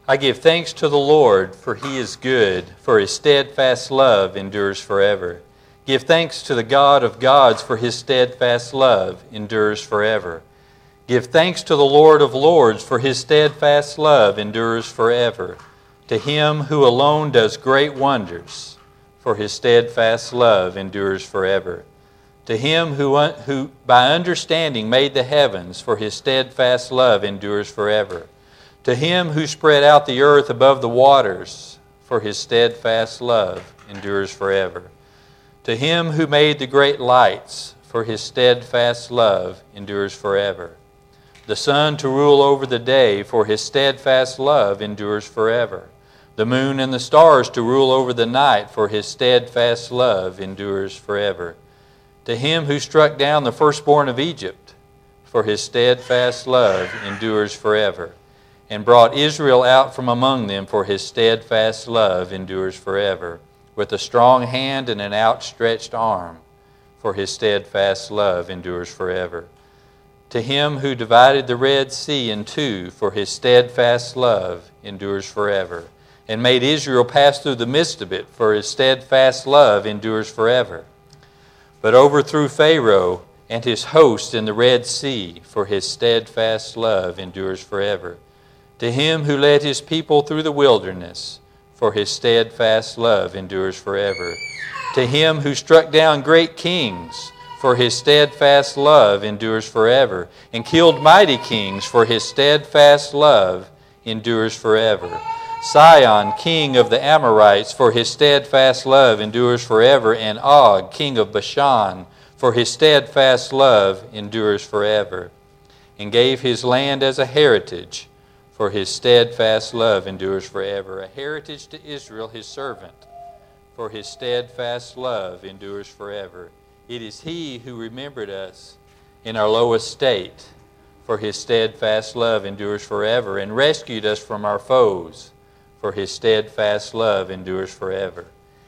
I give thanks to the Lord, for He is good, for His steadfast love endures forever. Give thanks to the God of gods, for His steadfast love endures forever. Give thanks to the Lord of lords, for His steadfast love endures forever. To Him who alone does great wonders, for His steadfast love endures forever. To Him who by understanding made the heavens, for His steadfast love endures forever. To Him who spread out the earth above the waters, for His steadfast love endures forever. To Him who made the great lights, for His steadfast love endures forever. The sun to rule over the day, for His steadfast love endures forever. The moon and the stars to rule over the night, for His steadfast love endures forever. To Him who struck down the firstborn of Egypt, for His steadfast love endures forever. And brought Israel out from among them, for His steadfast love endures forever. With a strong hand and an outstretched arm, for His steadfast love endures forever. To Him who divided the Red Sea in two, for His steadfast love endures forever. And made Israel pass through the midst of it, for His steadfast love endures forever. But overthrew Pharaoh and his host in the Red Sea, for His steadfast love endures forever. To Him who led His people through the wilderness, for His steadfast love endures forever. To Him who struck down great kings, for His steadfast love endures forever. And killed mighty kings, for His steadfast love endures forever. Sihon, king of the Amorites, for His steadfast love endures forever. And Og, king of Bashan, for His steadfast love endures forever. And gave His land as a heritage, for His steadfast love endures forever. A heritage to Israel, His servant, for His steadfast love endures forever. It is He who remembered us in our low estate, for His steadfast love endures forever, and rescued us from our foes, for His steadfast love endures forever.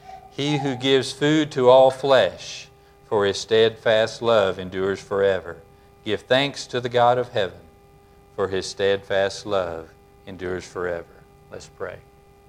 He who gives food to all flesh, for His steadfast love endures forever. Give thanks to the God of heaven, for His steadfast love endures forever. Let's pray.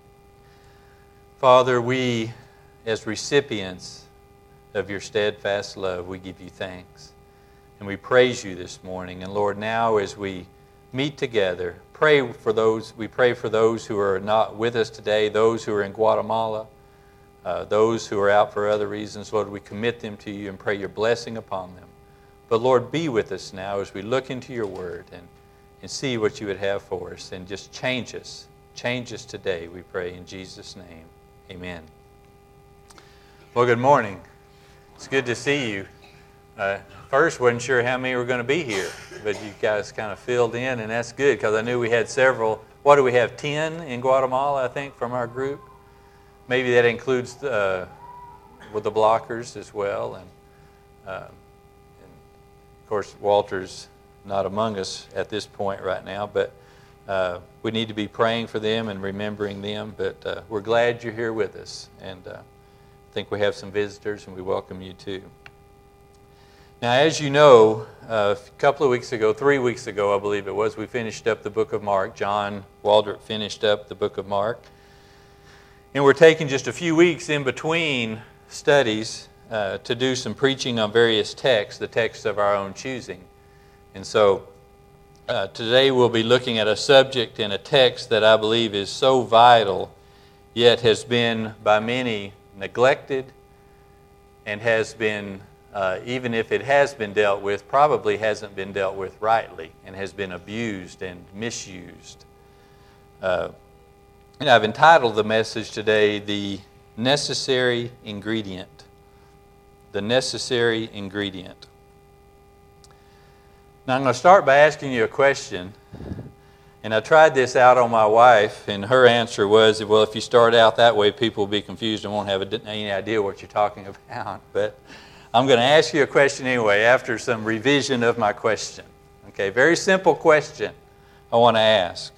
Father, we, as recipients of Your steadfast love, we give You thanks. And we praise You this morning. And Lord, now as we meet together, we pray for those who are not with us today, those who are in Guatemala, those who are out for other reasons. Lord, we commit them to You and pray Your blessing upon them. But Lord, be with us now as we look into Your word and see what You would have for us, and just change us. Change us today, we pray in Jesus' name. Amen. Well, good morning. It's good to see you. First, wasn't sure how many were going to be here, but you guys kind of filled in, and that's good because I knew we had several. What do we have, 10 in Guatemala, I think, from our group? Maybe that includes with the blockers as well. And of course, Walter's not among us at this point right now, but we need to be praying for them and remembering them. But we're glad you're here with us, and I think we have some visitors, and we welcome you too. Now, as you know, a couple of weeks ago, 3 weeks ago, I believe it was, we finished up the book of Mark. John Waldrop finished up the book of Mark. And we're taking just a few weeks in between studies to do some preaching on various texts, the texts of our own choosing. And so today we'll be looking at a subject and a text that I believe is so vital, yet has been by many neglected and has been, even if it has been dealt with, probably hasn't been dealt with rightly and has been abused and misused. And I've entitled the message today, The Necessary Ingredient. The Necessary Ingredient. Now I'm going to start by asking you a question. And I tried this out on my wife, and her answer was, well, if you start out that way, people will be confused and won't have any idea what you're talking about. But I'm going to ask you a question anyway after some revision of my question. Okay, very simple question I want to ask.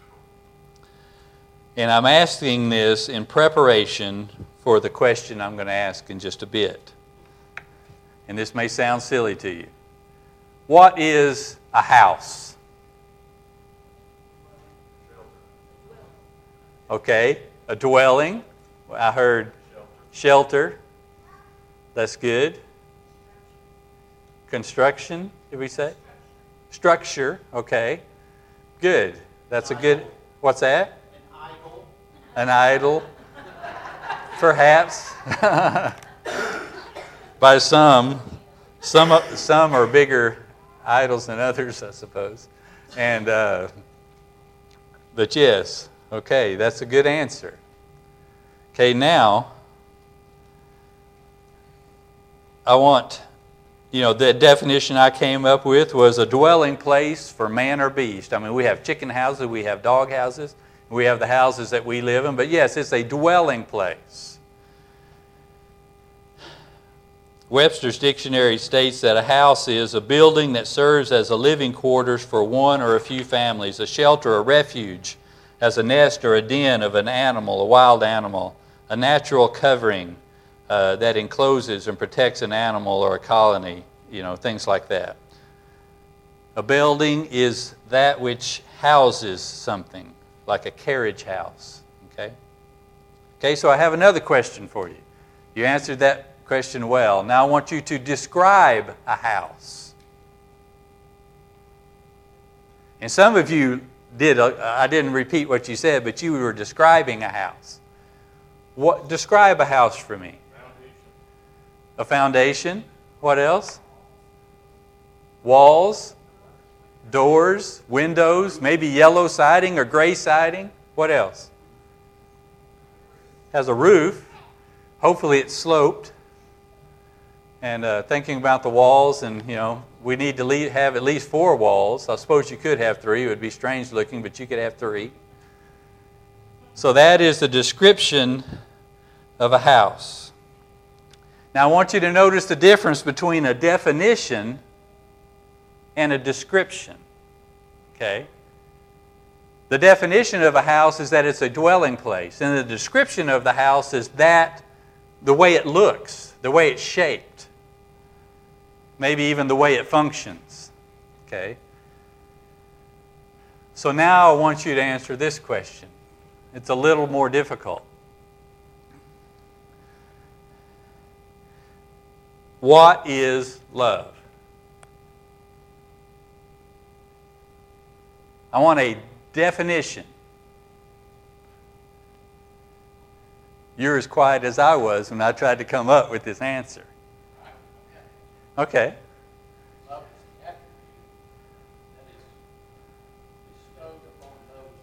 And I'm asking this in preparation for the question I'm going to ask in just a bit. And this may sound silly to you. What is a house? Okay. A dwelling. I heard shelter. That's good. Construction, did we say? Structure. Okay. Good. That's a good. What's that? An idol. An idol. Perhaps. By some are bigger idols than others, I suppose. And but yes, okay, that's a good answer. Okay, now I want, the definition I came up with was a dwelling place for man or beast. I mean, we have chicken houses, we have dog houses, we have the houses that we live in, but yes, it's a dwelling place. Webster's dictionary states that a house is a building that serves as a living quarters for one or a few families, a shelter, a refuge, as a nest or a den of an animal, a wild animal, a natural covering that encloses and protects an animal or a colony, things like that. A building is that which houses something, like a carriage house. Okay, so I have another question for you. You answered that question well. Now I want you to describe a house. And some of you did. I didn't repeat what you said, but you were describing a house. Describe a house for me. Foundation. A foundation. What else? Walls, doors, windows, maybe yellow siding or gray siding. What else? Has a roof. Hopefully it's sloped. And thinking about the walls, and we need to have at least 4 walls. I suppose you could have 3. It would be strange looking, but you could have 3. So that is the description of a house. Now I want you to notice the difference between a definition and a description. Okay? The definition of a house is that it's a dwelling place, and the description of the house is that the way it looks, the way it's shaped. Maybe even the way it functions. Okay? So now I want you to answer this question. It's a little more difficult. What is love? I want a definition. You're as quiet as I was when I tried to come up with this answer. Okay. Love is the attribute that is bestowed upon those.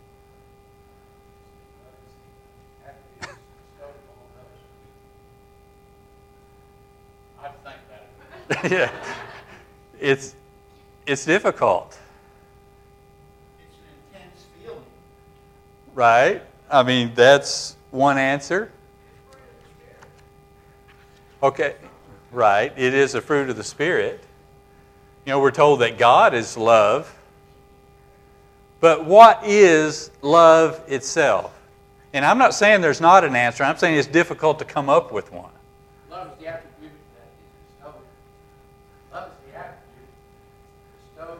Attributes bestowed upon those. I have to think about it. Yeah. It's difficult. It's an intense feeling. Right? I mean, that's one answer. Okay. Right. It is a fruit of the Spirit. We're told that God is love. But what is love itself? And I'm not saying there's not an answer. I'm saying it's difficult to come up with one. Love is the attribute that is bestowed. Love is the attribute bestowed.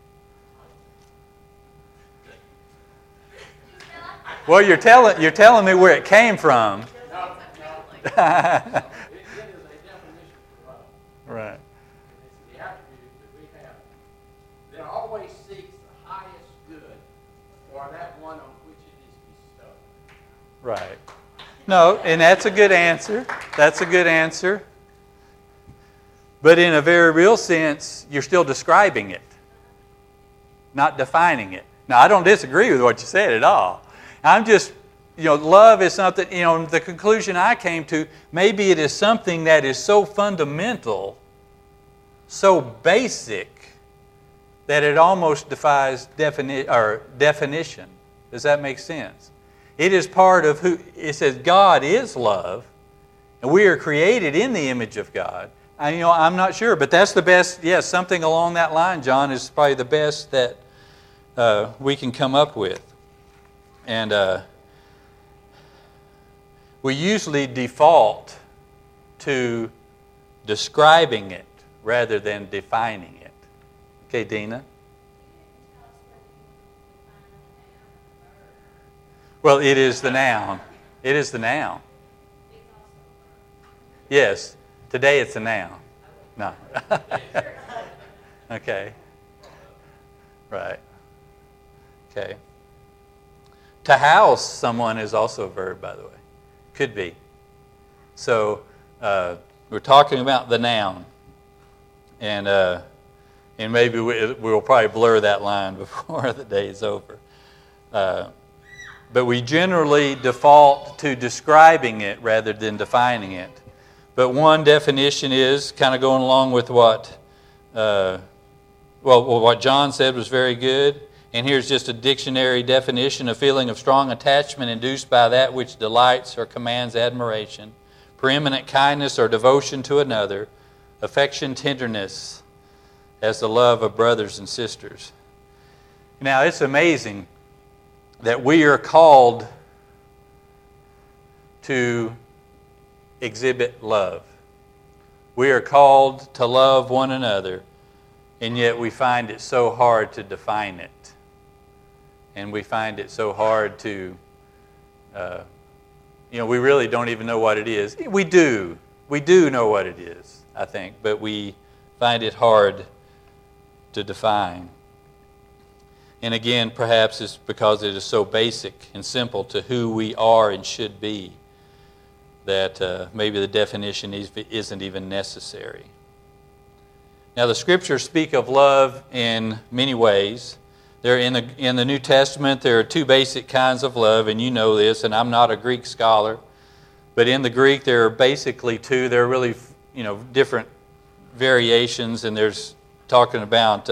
Well, you're telling me where it came from. No. It is a definition for love. Right. It's the attribute that we have that always seeks the highest good for that one on which it is bestowed. Right. No, and that's a good answer. That's a good answer. But in a very real sense, you're still describing it, not defining it. Now, I don't disagree with what you said at all. I'm just, love is something, the conclusion I came to, maybe it is something that is so fundamental, so basic, that it almost defies definition. Does that make sense? It is part of who, it says God is love, and we are created in the image of God. I'm not sure, but that's the best, yes, something along that line, John, is probably the best that we can come up with. And we usually default to describing it rather than defining it. Okay, Dina? Well, it is the noun. It is the noun. Yes. Today it's a noun. No. Okay. Right. Okay. To house someone is also a verb, by the way. Could be. So we're talking about the noun. And maybe we'll probably blur that line before the day is over. But we generally default to describing it rather than defining it. But one definition is kind of going along with what what John said was very good. And here's just a dictionary definition: a feeling of strong attachment induced by that which delights or commands admiration, preeminent kindness or devotion to another, affection, tenderness, as the love of brothers and sisters. Now, it's amazing that we are called to exhibit love. We are called to love one another, and yet we find it so hard to define it. And we find it so hard to, we really don't even know what it is. We do know what it is, I think, but we find it hard to define. And again, perhaps it's because it is so basic and simple to who we are and should be that maybe the definition isn't even necessary. Now, the Scriptures speak of love in many ways. There in the New Testament, there are two basic kinds of love, and you know this, and I'm not a Greek scholar, but in the Greek there are basically two. There are really, different variations, and there's talking about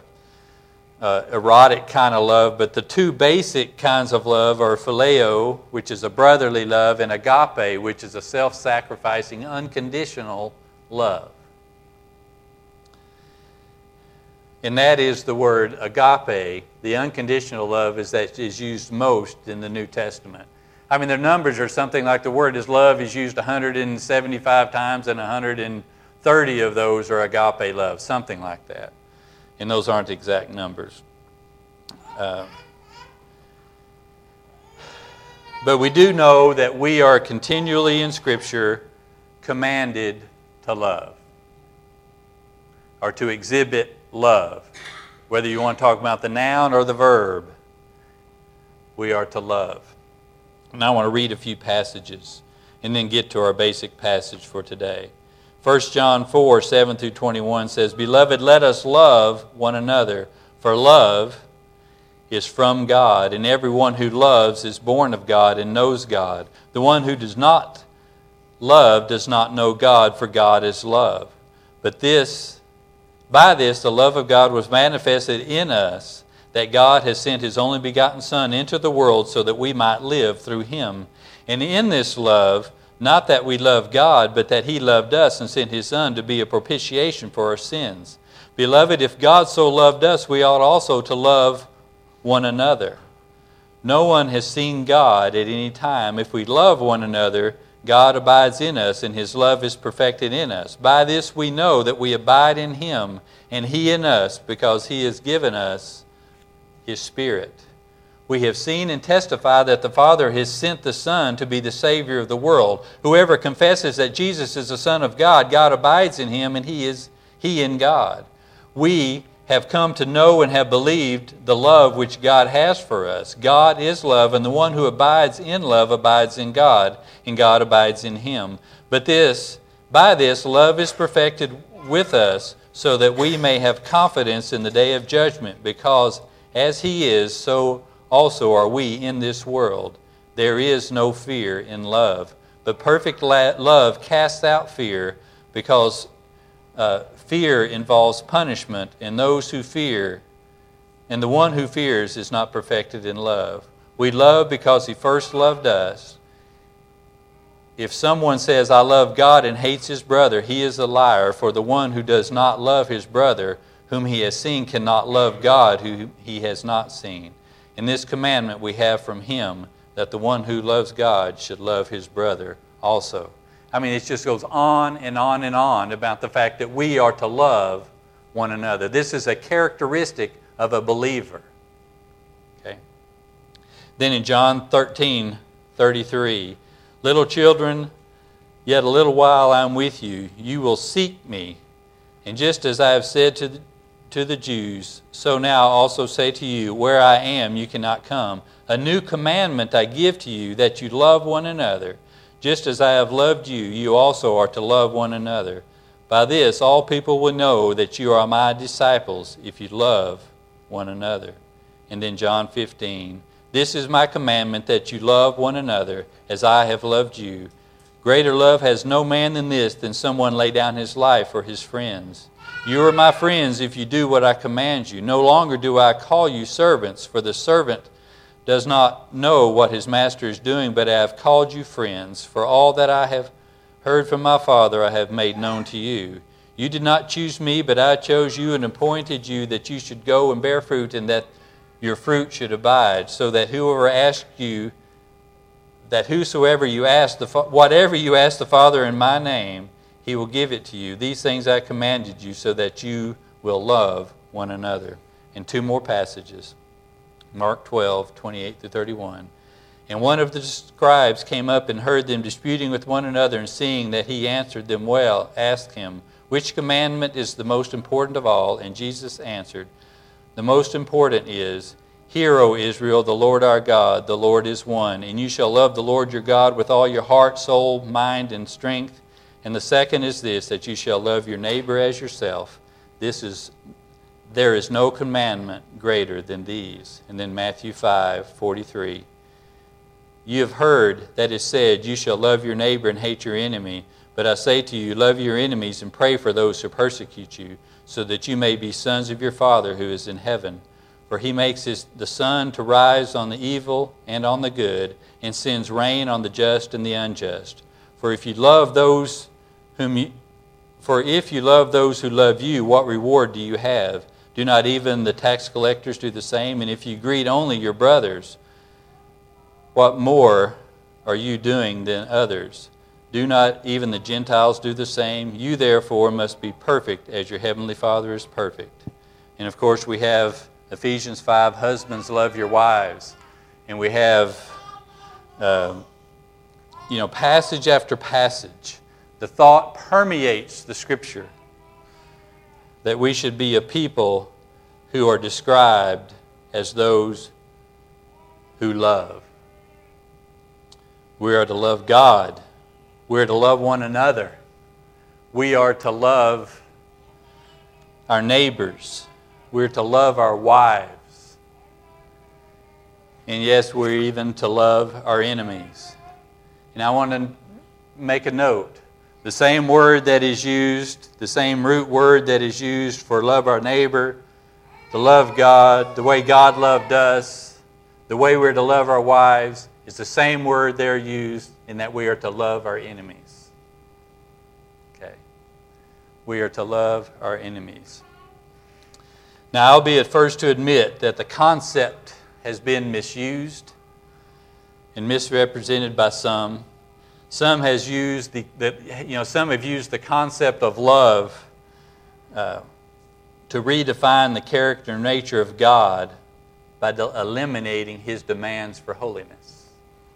erotic kind of love, but the two basic kinds of love are phileo, which is a brotherly love, and agape, which is a self-sacrificing, unconditional love. And that is the word agape. The unconditional love that is used most in the New Testament. I mean, their numbers are something like the word love is used 175 times, and 130 of those are agape love, something like that. And those aren't exact numbers. But we do know that we are continually in Scripture commanded to love, or to exhibit love. Whether you want to talk about the noun or the verb, we are to love. And I want to read a few passages and then get to our basic passage for today. 1 John 4, 7 through 21 says, "Beloved, let us love one another, for love is from God, and everyone who loves is born of God and knows God. The one who does not love does not know God, for God is love. But by this the love of God was manifested in us, that God has sent His only begotten Son into the world so that we might live through Him. And in this love, not that we love God, but that He loved us and sent His Son to be a propitiation for our sins. Beloved, if God so loved us, we ought also to love one another. No one has seen God at any time. If we love one another, God abides in us, and His love is perfected in us. By this we know that we abide in Him, and He in us, because He has given us His Spirit. We have seen and testify that the Father has sent the Son to be the Savior of the world. Whoever confesses that Jesus is the Son of God, God abides in Him, and He in God. We have come to know and have believed the love which God has for us. God is love, and the one who abides in love abides in God, and God abides in him. But by this, love is perfected with us, so that we may have confidence in the day of judgment, because as He is, so also are we in this world. There is no fear in love, but perfect love casts out fear, because fear involves punishment, and the one who fears is not perfected in love. We love because He first loved us. If someone says, "I love God," and hates his brother, he is a liar, for the one who does not love his brother whom he has seen cannot love God whom he has not seen. In this commandment we have from Him, that the one who loves God should love his brother also. I mean, it just goes on and on and on about the fact that we are to love one another. This is a characteristic of a believer. Okay? Then in John 13:33, little children, yet a little while I am with you. You will seek me. And just as I have said to the Jews, so now also say to you, where I am, you cannot come. A new commandment I give to you, that you love one another. Just as I have loved you, you also are to love one another. By this all people will know that you are my disciples, if you love one another. And then John 15, this is my commandment, that you love one another as I have loved you. Greater love has no man than this, than someone lay down his life for his friends. You are my friends if you do what I command you. No longer do I call you servants, for the servant does not know what his master is doing, but I have called you friends. For all that I have heard from my Father I have made known to you. You did not choose me, but I chose you and appointed you that you should go and bear fruit, and that your fruit should abide, so that whosoever you ask, whatever you ask the Father in my name, he will give it to you. These things I commanded you, so that you will love one another. And two more passages. Mark 12:28-31. And one of the scribes came up and heard them disputing with one another, and seeing that he answered them well, asked him, which commandment is the most important of all? And Jesus answered, the most important is, hear, O Israel, the Lord our God, the Lord is one, and you shall love the Lord your God with all your heart, soul, mind, and strength. And the second is this, that you shall love your neighbor as yourself. There is no commandment greater than these. And then Matthew 5:43. You have heard that it said, you shall love your neighbor and hate your enemy. But I say to you, love your enemies and pray for those who persecute you, so that you may be sons of your Father who is in heaven. For he makes the sun to rise on the evil and on the good, and sends rain on the just and the unjust. For if you love those who love you, what reward do you have? Do not even the tax collectors do the same? And if you greet only your brothers, what more are you doing than others? Do not even the Gentiles do the same? You therefore must be perfect as your heavenly Father is perfect. And of course we have Ephesians 5, husbands love your wives. And we have passage after passage. The thought permeates the Scripture that we should be a people who are described as those who love. We are to love God. We are to love one another. We are to love our neighbors. We're to love our wives. And yes, we're even to love our enemies. And I want to make a note. The same word that is used, the same root word that is used for love our neighbor, to love God, the way God loved us, the way we're to love our wives, is the same word there used in that we are to love our enemies. Okay. We are to love our enemies. Now, I'll be at first to admit that the concept has been misused and misrepresented by some. Some have used the concept of love to redefine the character and nature of God by eliminating His demands for holiness.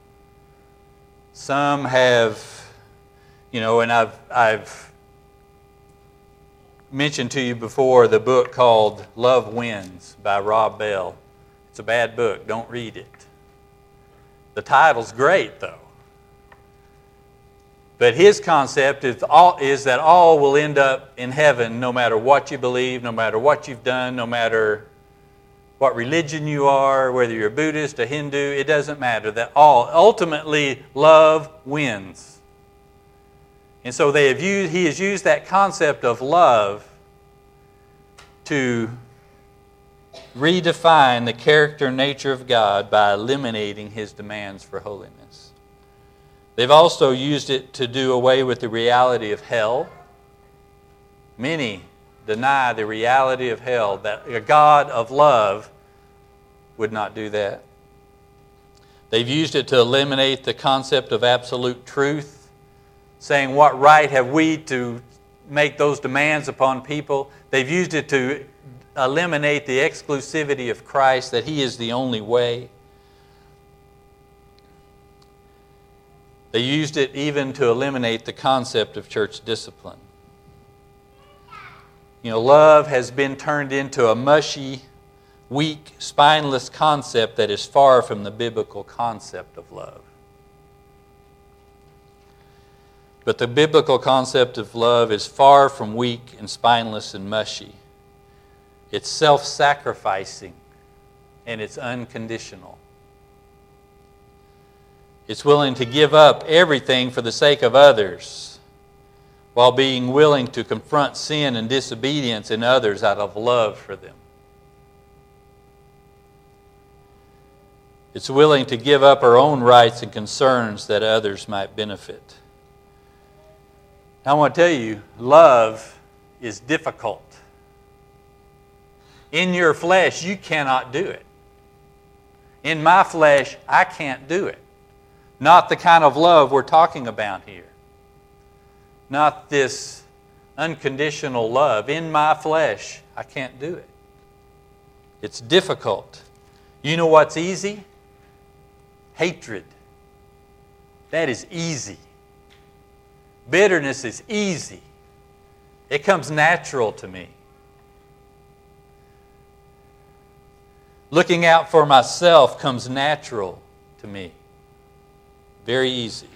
Some have, and I've mentioned to you before the book called Love Wins by Rob Bell. It's a bad book. Don't read it. The title's great, though. But his concept is that all will end up in heaven no matter what you believe, no matter what you've done, no matter what religion you are, whether you're a Buddhist, a Hindu, it doesn't matter. That ultimately love wins. And so he has used that concept of love to redefine the character and nature of God by eliminating His demands for holiness. They've also used it to do away with the reality of hell. Many deny the reality of hell, that a God of love would not do that. They've used it to eliminate the concept of absolute truth, saying what right have we to make those demands upon people. They've used it to eliminate the exclusivity of Christ, that He is the only way. They used it even to eliminate the concept of church discipline. Love has been turned into a mushy, weak, spineless concept that is far from the biblical concept of love. But the biblical concept of love is far from weak and spineless and mushy. It's self-sacrificing and it's unconditional. It's willing to give up everything for the sake of others while being willing to confront sin and disobedience in others out of love for them. It's willing to give up our own rights and concerns that others might benefit. I want to tell you, love is difficult. In your flesh, you cannot do it. In my flesh, I can't do it. Not the kind of love we're talking about here. Not this unconditional love. In my flesh, I can't do it. It's difficult. You know what's easy? Hatred. That is easy. Bitterness is easy. It comes natural to me. Looking out for myself comes natural to me. Very easy.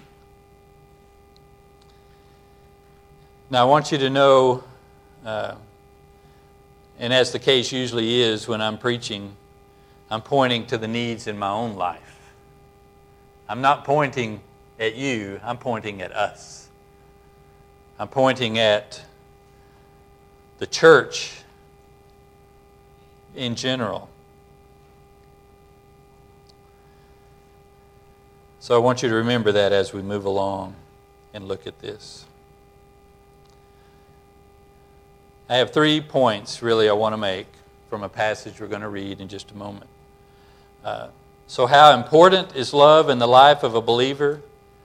Now I want you to know, and as the case usually is when I'm preaching, I'm pointing to the needs in my own life. I'm not pointing at you, I'm pointing at us. I'm pointing at the church in general. So I want you to remember that as we move along and look at this. I have 3 points really I want to make from a passage we're going to read in just a moment. So how important is love in the life of a believer?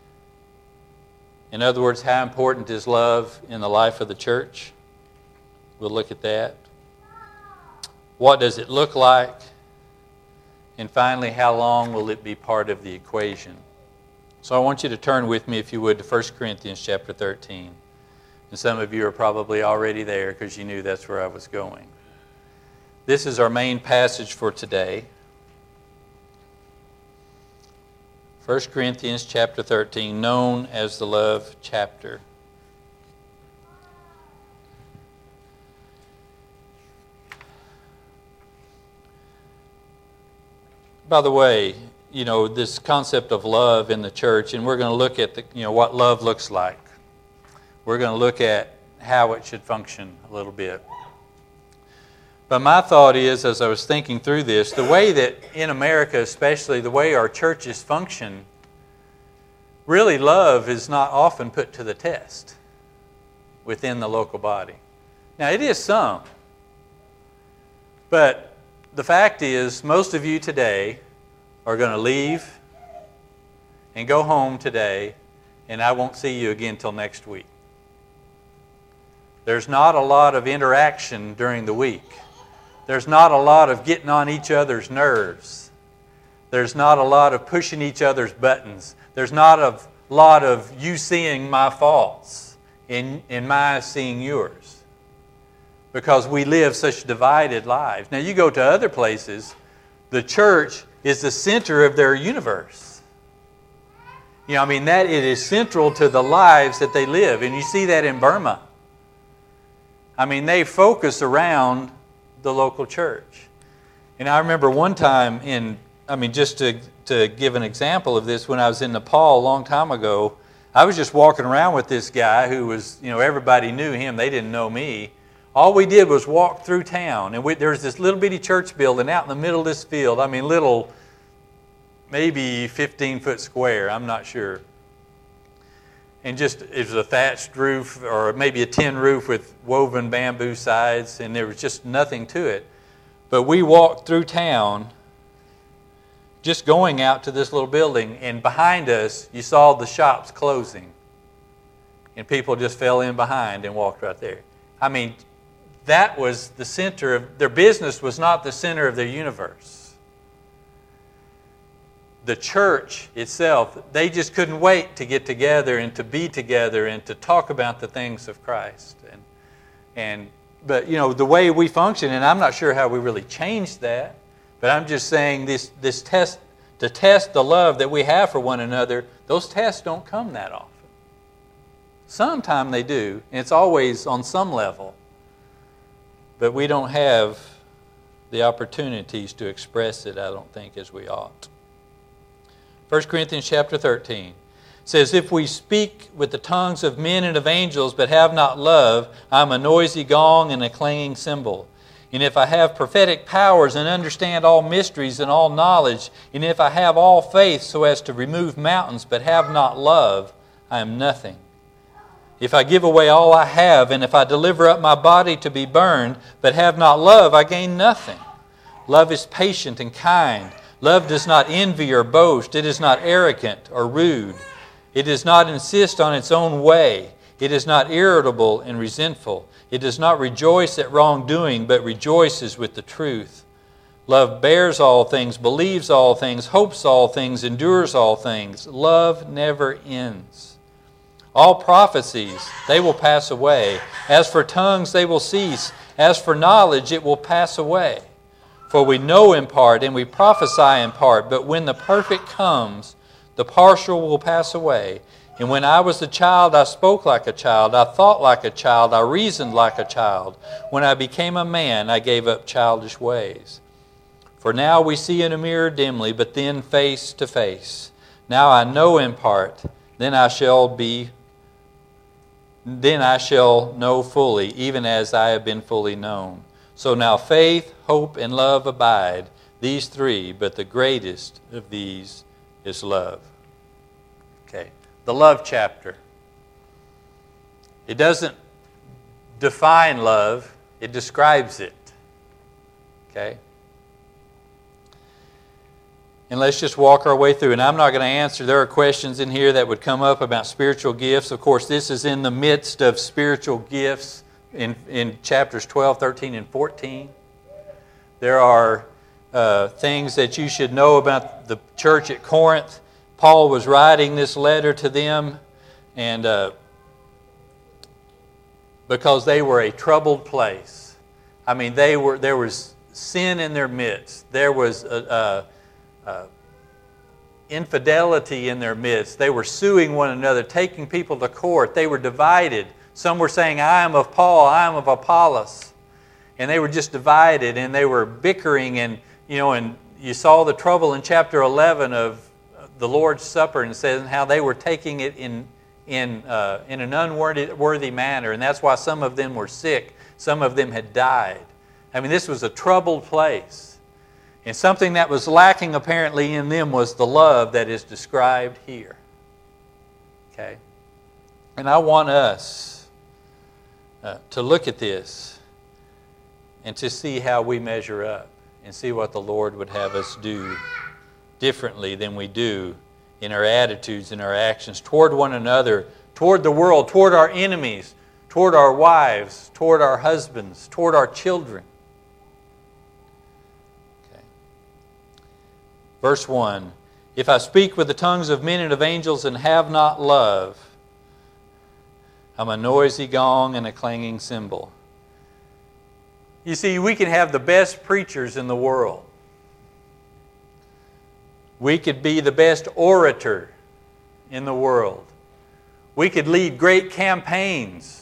In other words, how important is love in the life of the church? We'll look at that. What does it look like? And finally, how long will it be part of the equation? So I want you to turn with me, if you would, to 1 Corinthians chapter 13. And some of you are probably already there because you knew that's where I was going. This is our main passage for today. 1 Corinthians chapter 13, known as the love chapter. By the way, this concept of love in the church, and we're going to look at what love looks like. We're going to look at how it should function a little bit. But my thought is, as I was thinking through this, the way that in America especially, the way our churches function, really love is not often put to the test within the local body. Now it is some, but the fact is most of you today are going to leave and go home today, and I won't see you again till next week. There's not a lot of interaction during the week. There's not a lot of getting on each other's nerves. There's not a lot of pushing each other's buttons. There's not a lot of you seeing my faults and my seeing yours. Because we live such divided lives. Now you go to other places, the church is the center of their universe. That it is central to the lives that they live. And you see that in Burma. They focus around the local church. And I remember one time just to give an example of this, when I was in Nepal a long time ago, I was just walking around with this guy who was, everybody knew him, they didn't know me. All we did was walk through town, and there was this little bitty church building out in the middle of this field. Little, maybe 15-foot square, I'm not sure. And just, it was a thatched roof or maybe a tin roof with woven bamboo sides, and there was just nothing to it. But we walked through town just going out to this little building, and behind us you saw the shops closing. And people just fell in behind and walked right there. That was the center of, their business was not the center of their universe. the church itself, they just couldn't wait to get together and to be together and to talk about the things of Christ. But the way we function, and I'm not sure how we really changed that, but I'm just saying this test, to test the love that we have for one another, those tests don't come that often. Sometimes they do, and it's always on some level. But we don't have the opportunities to express it, I don't think, as we ought. 1 Corinthians chapter 13 says, if we speak with the tongues of men and of angels, but have not love, I am a noisy gong and a clanging cymbal. And if I have prophetic powers and understand all mysteries and all knowledge, and if I have all faith so as to remove mountains, but have not love, I am nothing. If I give away all I have, and if I deliver up my body to be burned, but have not love, I gain nothing. Love is patient and kind. Love does not envy or boast. It is not arrogant or rude. It does not insist on its own way. It is not irritable and resentful. It does not rejoice at wrongdoing, but rejoices with the truth. Love bears all things, believes all things, hopes all things, endures all things. Love never ends. All prophecies, they will pass away. As for tongues, they will cease. As for knowledge, it will pass away. For we know in part and we prophesy in part, but when the perfect comes, the partial will pass away. And when I was a child, I spoke like a child, I thought like a child, I reasoned like a child. When I became a man, I gave up childish ways. For now we see in a mirror dimly, but then face to face. Now I know in part, then I shall know fully, even as I have been fully known. So now faith, hope, and love abide, these three, but the greatest of these is love. Okay, the love chapter. It doesn't define love, it describes it. Okay? And let's just walk our way through. And I'm not going to answer. There are questions in here that would come up about spiritual gifts. Of course, this is in the midst of spiritual gifts in chapters 12, 13, and 14. There are things that you should know about the church at Corinth. Paul was writing this letter to them, and because they were a troubled place. I mean, there was sin in their midst. There was infidelity in their midst. They were suing one another, taking people to court. They were divided. Some were saying, I am of Paul, I am of Apollos. And they were just divided, and they were bickering, and you saw the trouble in chapter 11 of the Lord's Supper, and it says how they were taking it in an unworthy manner, and that's why some of them were sick. Some of them had died. I mean, this was a troubled place. And something that was lacking apparently in them was the love that is described here. Okay? And I want us to look at this and to see how we measure up and see what the Lord would have us do differently than we do in our attitudes and our actions toward one another, toward the world, toward our enemies, toward our wives, toward our husbands, toward our children. Okay. Verse 1, if I speak with the tongues of men and of angels and have not love, I'm a noisy gong and a clanging cymbal. You see, we can have the best preachers in the world. We could be the best orator in the world. We could lead great campaigns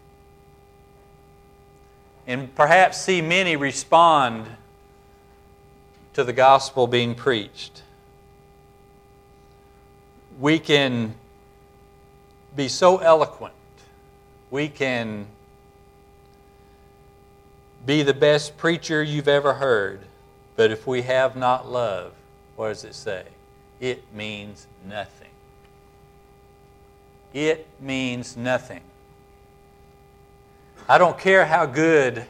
and perhaps see many respond to the gospel being preached. We can be so eloquent. We can be the best preacher you've ever heard, but if we have not love, what does it say? It means nothing. It means nothing. I don't care how good.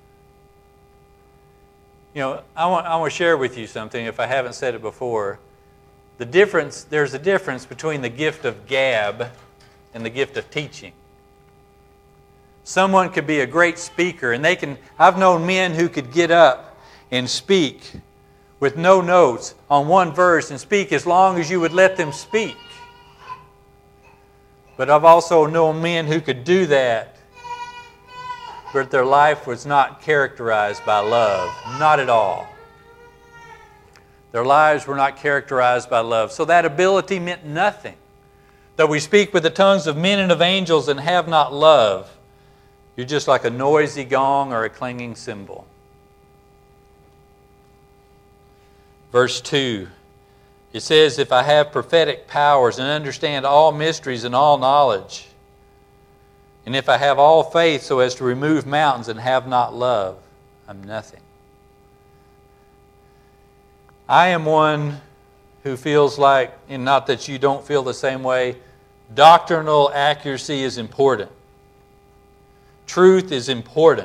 I want to share with you something if I haven't said it before. There's a difference between the gift of gab and the gift of teaching. Someone could be a great speaker, and I've known men who could get up and speak with no notes on one verse and speak as long as you would let them speak. But I've also known men who could do that, but their life was not characterized by love. Not at all. Their lives were not characterized by love. So that ability meant nothing. Though we speak with the tongues of men and of angels and have not love, you're just like a noisy gong or a clanging cymbal. Verse 2, it says, if I have prophetic powers and understand all mysteries and all knowledge, and if I have all faith so as to remove mountains and have not love, I'm nothing. I am one who feels like, and not that you don't feel the same way, doctrinal accuracy is important. Truth is important.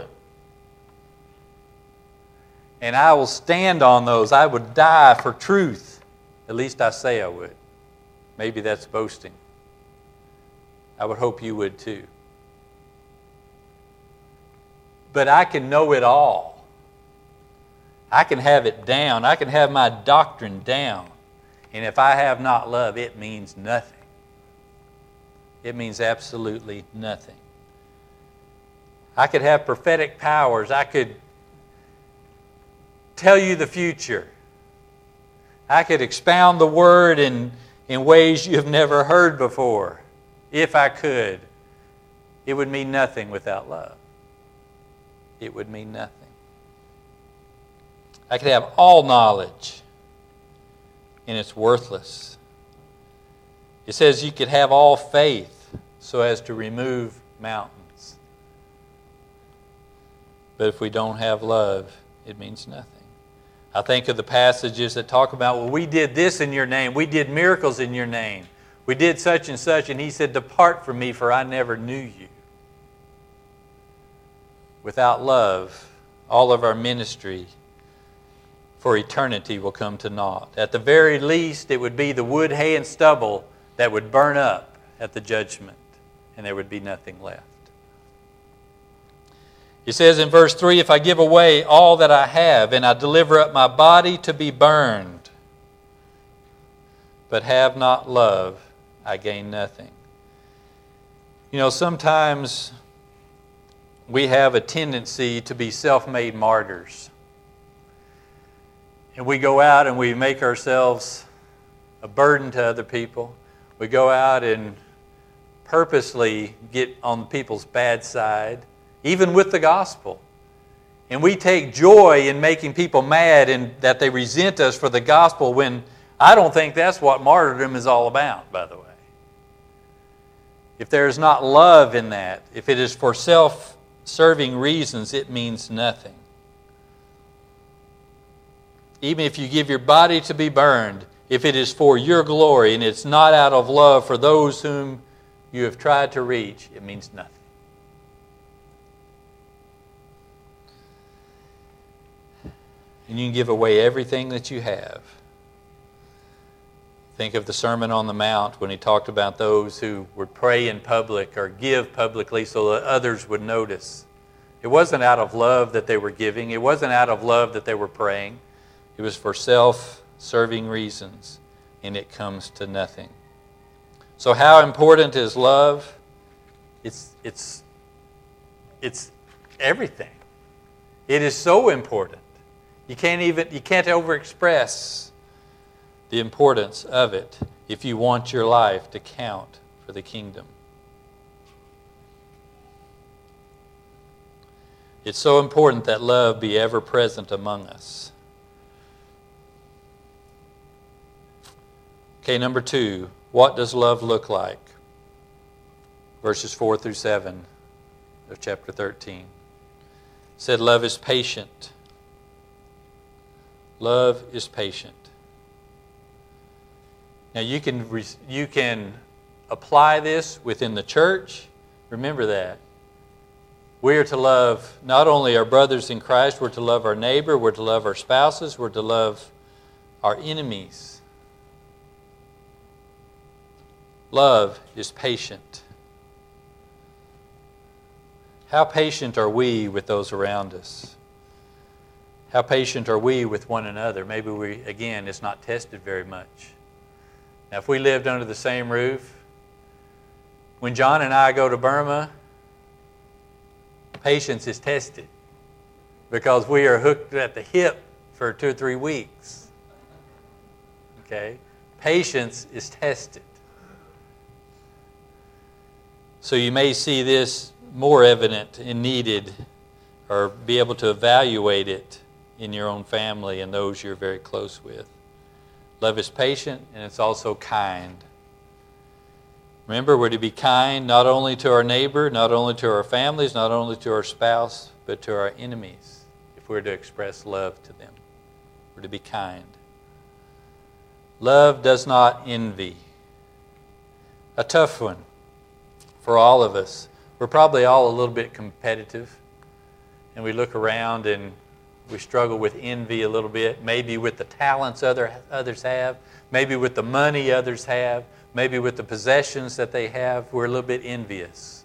And I will stand on those. I would die for truth. At least I say I would. Maybe that's boasting. I would hope you would too. But I can know it all. I can have it down. I can have my doctrine down. And if I have not love, it means nothing. It means absolutely nothing. I could have prophetic powers. I could tell you the future. I could expound the word in ways you have never heard before. If I could, it would mean nothing without love. It would mean nothing. I could have all knowledge, and it's worthless. It says you could have all faith so as to remove mountains. But if we don't have love, it means nothing. I think of the passages that talk about, well, we did this in your name. We did miracles in your name. We did such and such. And he said, depart from me, for I never knew you. Without love, all of our ministry for eternity will come to naught. At the very least, it would be the wood, hay, and stubble that would burn up at the judgment, and there would be nothing left. He says in verse 3, if I give away all that I have, and I deliver up my body to be burned, but have not love, I gain nothing. You know, sometimes we have a tendency to be self-made martyrs. And we go out and we make ourselves a burden to other people. We go out and purposely get on people's bad side, even with the gospel. And we take joy in making people mad and that they resent us for the gospel, when I don't think that's what martyrdom is all about, by the way. If there is not love in that, if it is for self-serving reasons, it means nothing. Even if you give your body to be burned, if it is for your glory and it's not out of love for those whom you have tried to reach, it means nothing. And you can give away everything that you have. Think of the Sermon on the Mount when he talked about those who would pray in public or give publicly so that others would notice. It wasn't out of love that they were giving. It wasn't out of love that they were praying. It was for self-serving reasons, and it comes to nothing. So how important is love? It's everything. It is so important. You can't overexpress the importance of it if you want your life to count for the kingdom. It's so important that love be ever present among us. Okay, number 2, what does love look like? Verses 4 through 7 of chapter 13. It said, love is patient. Love is patient. Now you can apply this within the church. Remember that. We are to love not only our brothers in Christ, we're to love our neighbor, we're to love our spouses, we're to love our enemies. Love is patient. How patient are we with those around us? How patient are we with one another? Maybe it's not tested very much. Now, if we lived under the same roof, when John and I go to Burma, patience is tested because we are hooked at the hip for 2 or 3 weeks. Okay? Patience is tested. So you may see this more evident and needed, or be able to evaluate it in your own family and those you're very close with. Love is patient, and it's also kind. Remember, we're to be kind not only to our neighbor, not only to our families, not only to our spouse, but to our enemies, if we're to express love to them. We're to be kind. Love does not envy. A tough one for all of us. We're probably all a little bit competitive, and we look around and we struggle with envy a little bit, maybe with the talents others have, maybe with the money others have, maybe with the possessions that they have. We're a little bit envious.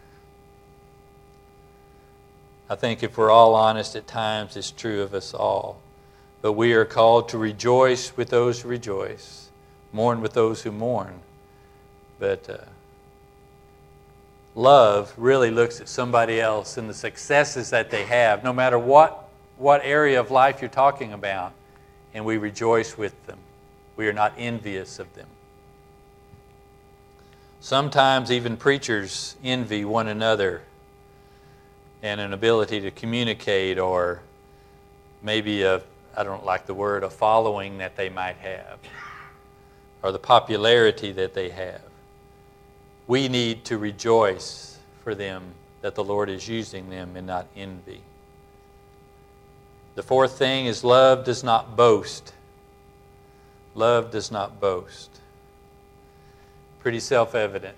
I think if we're all honest at times, it's true of us all. But we are called to rejoice with those who rejoice, mourn with those who mourn. But love really looks at somebody else and the successes that they have, no matter what area of life you're talking about, and we rejoice with them. We are not envious of them. Sometimes even preachers envy one another and an ability to communicate, or maybe I don't like the word, a following that they might have, or the popularity that they have. We need to rejoice for them that the Lord is using them and not envy. The fourth thing is love does not boast. Love does not boast. Pretty self-evident.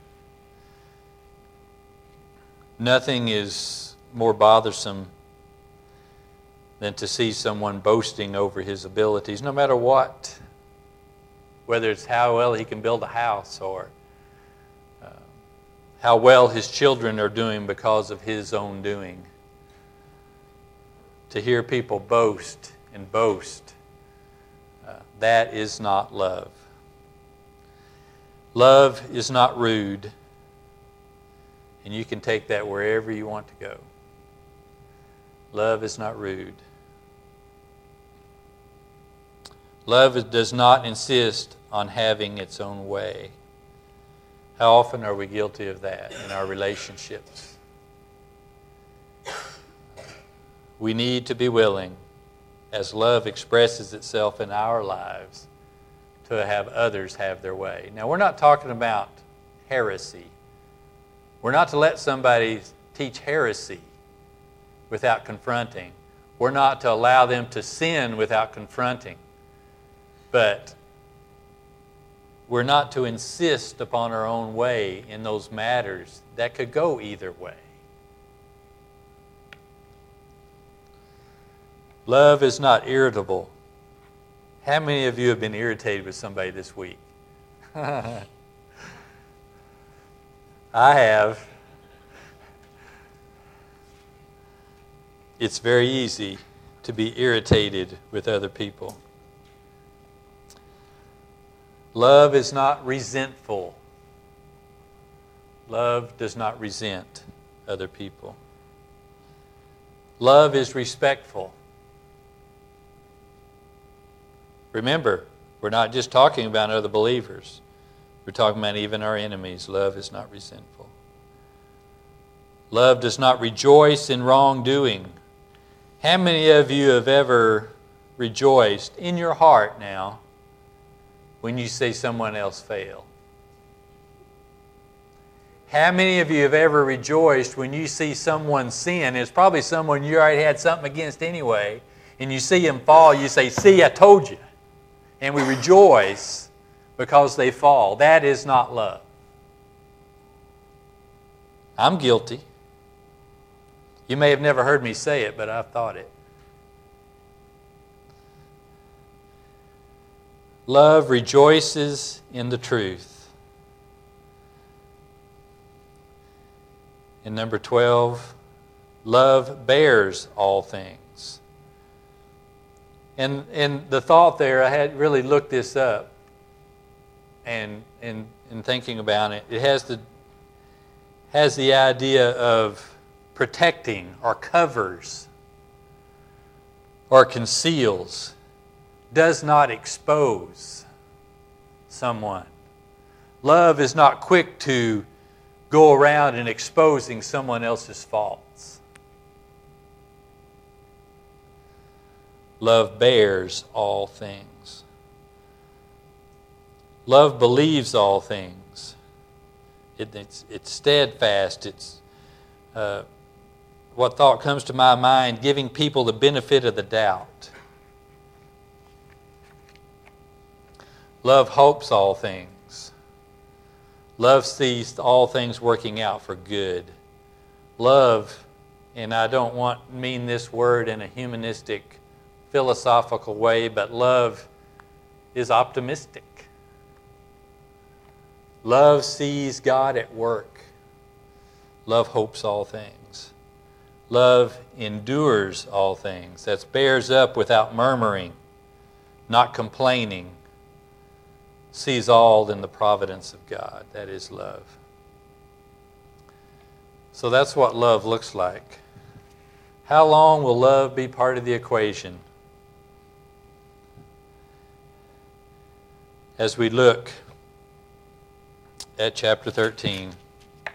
Nothing is more bothersome than to see someone boasting over his abilities, no matter what. Whether it's how well he can build a house, or how well his children are doing because of his own doing. To hear people boast and boast, that is not love. Love is not rude, and you can take that wherever you want to go. Love is not rude. Love does not insist on having its own way. How often are we guilty of that in our relationships? We need to be willing, as love expresses itself in our lives, to have others have their way. Now, we're not talking about heresy. We're not to let somebody teach heresy without confronting. We're not to allow them to sin without confronting. But we're not to insist upon our own way in those matters that could go either way. Love is not irritable. How many of you have been irritated with somebody this week? I have. It's very easy to be irritated with other people. Love is not resentful. Love does not resent other people. Love is respectful. Remember, we're not just talking about other believers. We're talking about even our enemies. Love is not resentful. Love does not rejoice in wrongdoing. How many of you have ever rejoiced in your heart now when you see someone else fail? How many of you have ever rejoiced when you see someone sin? It's probably someone you already had something against anyway, and you see him fall, you say, "See, I told you." And we rejoice because they fall. That is not love. I'm guilty. You may have never heard me say it, but I've thought it. Love rejoices in the truth. And number 12, love bears all things. And the thought there, I had really looked this up, and in thinking about it, it has the idea of protecting or covers or conceals, does not expose someone. Love is not quick to go around and exposing someone else's faults. Love bears all things. Love believes all things. It's steadfast. It's what thought comes to my mind, giving people the benefit of the doubt. Love hopes all things. Love sees all things working out for good. Love, and I don't mean this word in a humanistic, philosophical way, but love is optimistic. Love sees God at work. Love hopes all things. Love endures all things. That bears up without murmuring, not complaining. Sees all in the providence of God. That is love. So that's what love looks like. How long will love be part of the equation? As we look at chapter 13, it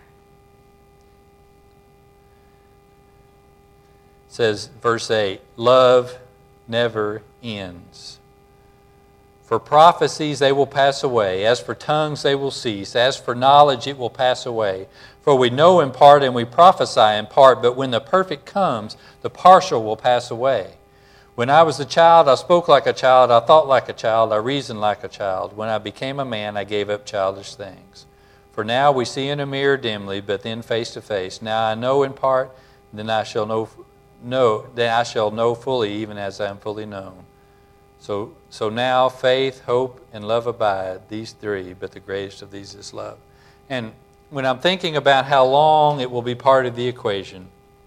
says, verse 8, love never ends. For prophecies they will pass away. As for tongues they will cease. As for knowledge it will pass away. For we know in part and we prophesy in part, but when the perfect comes, the partial will pass away. When I was a child, I spoke like a child, I thought like a child, I reasoned like a child. When I became a man, I gave up childish things. For now we see in a mirror dimly, but then face to face. Now I know in part, then I shall know fully, even as I am fully known. So now faith, hope, and love abide, these three, but the greatest of these is love. And when I'm thinking about how long it will be part of the equation,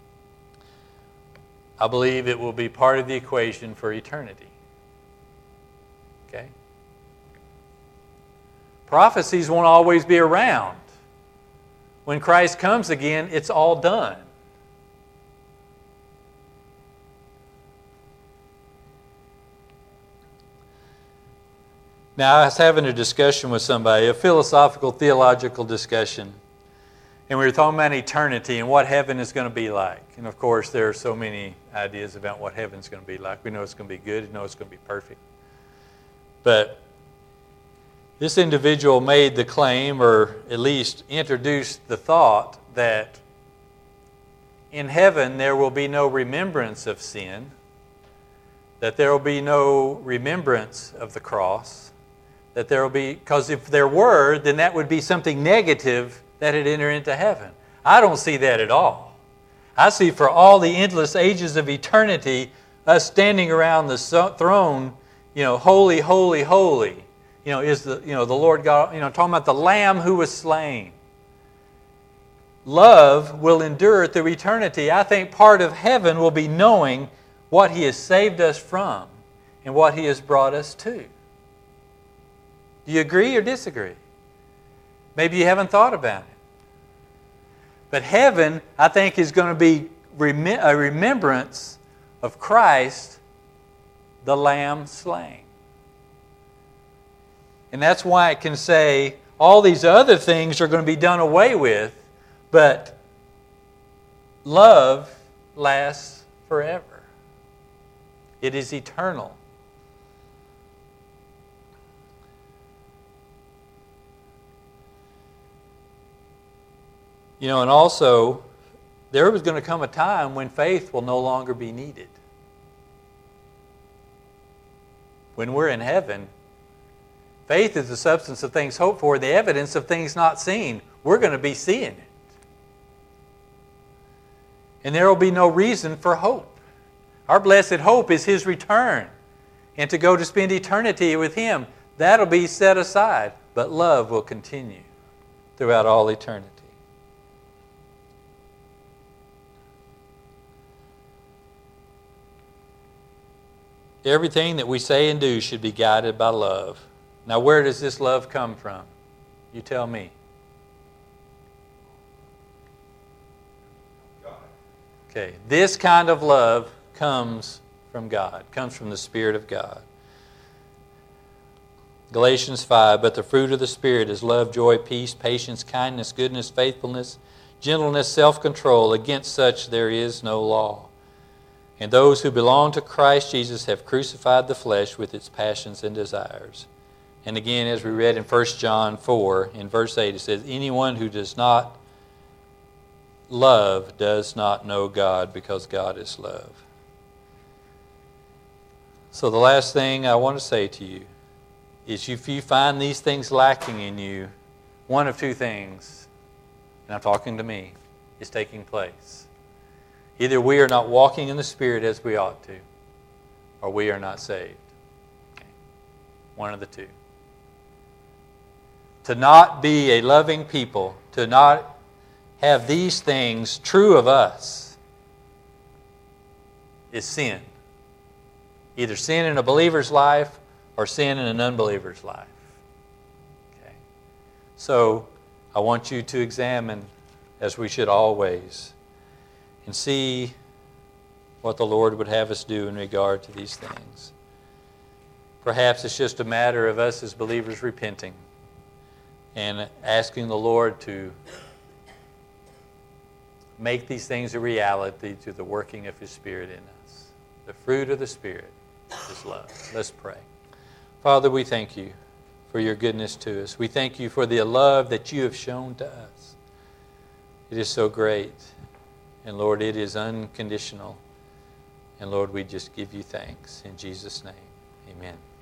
I believe it will be part of the equation for eternity. Okay? Prophecies won't always be around. When Christ comes again, it's all done. Now, I was having a discussion with somebody, a philosophical, theological discussion, and we were talking about eternity and what heaven is going to be like. And of course, there are so many ideas about what heaven's going to be like. We know it's going to be good, we know it's going to be perfect. But this individual made the claim, or at least introduced the thought, that in heaven there will be no remembrance of sin, that there will be no remembrance of the cross, that there will be, because if there were, then that would be something negative that had entered into heaven. I don't see that at all. I see for all the endless ages of eternity, us standing around the throne, holy, holy, holy, is the Lord God, talking about the Lamb who was slain. Love will endure through eternity. I think part of heaven will be knowing what He has saved us from and what He has brought us to. Do you agree or disagree? Maybe you haven't thought about it. But heaven, I think, is going to be a remembrance of Christ, the Lamb slain. And that's why it can say all these other things are going to be done away with, but love lasts forever. It is eternal. And also, there was going to come a time when faith will no longer be needed. When we're in heaven, faith is the substance of things hoped for, the evidence of things not seen. We're going to be seeing it. And there will be no reason for hope. Our blessed hope is His return and to go to spend eternity with Him. That'll be set aside, but love will continue throughout all eternity. everything that we say and do should be guided by love. Now, where does this love come from? You tell me. Okay, this kind of love comes from God, comes from the Spirit of God. Galatians 5, but the fruit of the Spirit is love, joy, peace, patience, kindness, goodness, faithfulness, gentleness, self-control. Against such there is no law. And those who belong to Christ Jesus have crucified the flesh with its passions and desires. And again, as we read in 1 John 4, in verse 8, it says, anyone who does not love does not know God, because God is love. So the last thing I want to say to you is, if you find these things lacking in you, one of two things, and I'm talking to me, is taking place. Either we are not walking in the Spirit as we ought to, or we are not saved. Okay. One of the two. To not be a loving people, to not have these things true of us, is sin. Either sin in a believer's life or sin in an unbeliever's life. Okay. So I want you to examine, as we should always, and see what the Lord would have us do in regard to these things. Perhaps it's just a matter of us as believers repenting and asking the Lord to make these things a reality through the working of His Spirit in us. The fruit of the Spirit is love. Let's pray. Father, we thank you for your goodness to us. We thank you for the love that you have shown to us. It is so great. And Lord, it is unconditional. And Lord, we just give you thanks. In Jesus' name, amen.